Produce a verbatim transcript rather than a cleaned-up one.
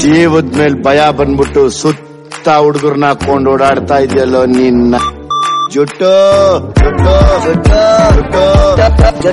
ಜೀವದ ಮೇಲೆ ಭಯ ಬಂದ್ಬಿಟ್ಟು ಸುತ್ತ ಹುಡುಗರ್ನ ಹಾಕೊಂಡು ಓಡಾಡ್ತಾ ಇದೆಯಲ್ಲೋ ನಿನ್ನ ಜುಟ್ಟು ಜುಟ್ಟು ಜುಟ್ಟು ಜುಟ್ಟು